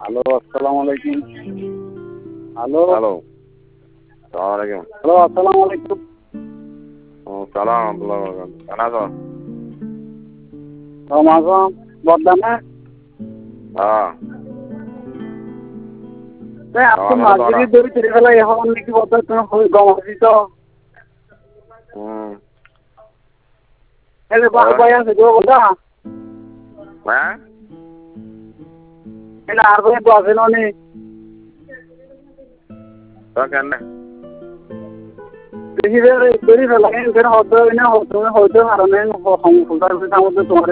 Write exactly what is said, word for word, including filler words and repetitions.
Hello, আসসালামু আলাইকুম। Hello hello, সালাম আলাইকুম। হ্যালো, আসসালামু আলাইকুম। ও সালাম আব্দুল্লাহ বরকাত। কেন আছো? রমাজন বর্দানে হ্যাঁ, আপনি আমারও তো মাঝিরি ওরা। ধরে ছেড়ে ফেলা এখন নাকি বর্দা তুমি গমাছি তো হুম। এলে বাই আছে গো বর্দা হ্যাঁ? এলে আর করে বাজে ননি তো কেন? দেখি রে ধরে ফেলা এখানে হতো না হতো হতো কারণে সংসার তোমার